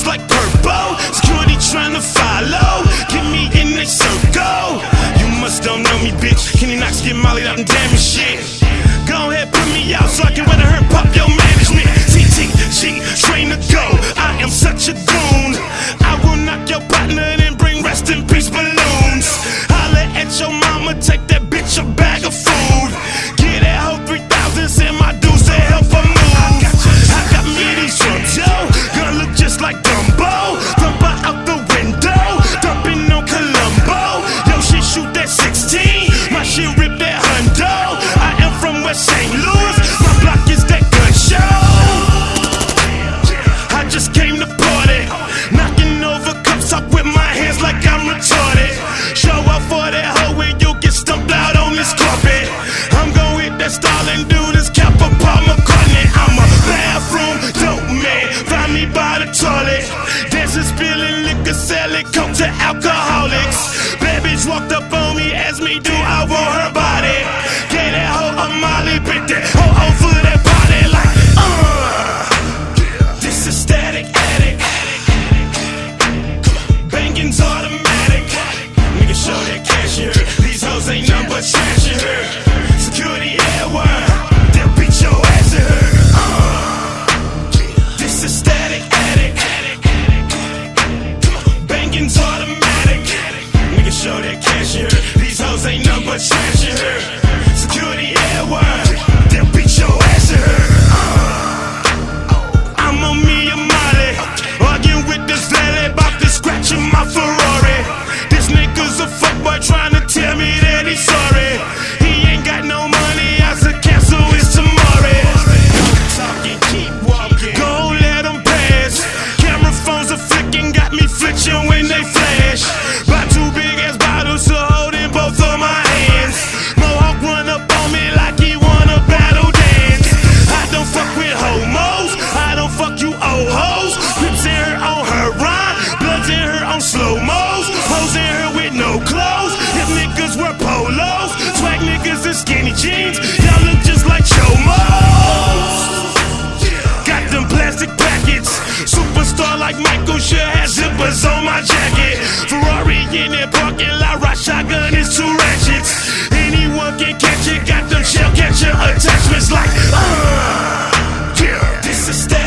just like purple. Security trying to follow, get me in their circle. You must don't know me, bitch. Kenny Knox get mollied out and damn shit. Go ahead, put me out so I can weather her pop your management. TTG, train to go. I am such a goon. I will knock your partner and bring rest in peace balloons. Holla at your mama, take that bitch a bag of food. Get that hoe 3,000, send my dudes to help her move. I got me these drums, yo. Gonna look just like Dumbo. Dump her out the window, dumping on Columbo. Yo, she shoot that 16, my shit rip that hundo. I am from West St. Louis, my block is that gun show. I just came to party, knocking over cups up with my hands like I'm retarded. Show up for that hoe and you'll get stumped out on this carpet. I'm gon' hit that style and do this cap of Paul McCartney. I'm a bathroom dope man, find me by the toilet. Dancing, spilling liquor, selling coke to alcoholics. Bad bitch walked up on me, asked me do I want her body. Gave that hoe a molly, bit that hoe over that body like this is Static Attic. Banging's automatic. Nigga show that cash you heard. These hoes ain't nothing but trash you heard. Security airwire, they'll beat your ass you heard. This is Static Attic. Banging's automatic. Nigga show that cash you heard. These hoes ain't nothing but trash you heard. Security airwire, they'll beat your ass you heard. I'm on me and Molly, arguing with this valet about to scratch in my Ferrari. This nigga's a fuckboy trying to tell me that he's sorry. He ain't got no money, I said cancel his tomorrow. Talking, keep walking, go let them pass. Camera phones are flicking, got me flinching when they flash. Buy two big ass bottles to hold in both of my hands. Mohawk run up on me like he wanna battle dance. I don't fuck with homos, I don't fuck you old hoes. Whips in her on her rhyme, bloods in her on slow-mos. Hoes in her with no clothes, if niggas wear polos. Swag niggas in skinny jeans, y'all look just like chomos. Got them plastic packets, superstar like Michael should have zippers on my jacket. Ferrari in that parking lot, rock shotgun is 2 ratchets. Anyone can catch it, got them shell catcher attachments like this is that.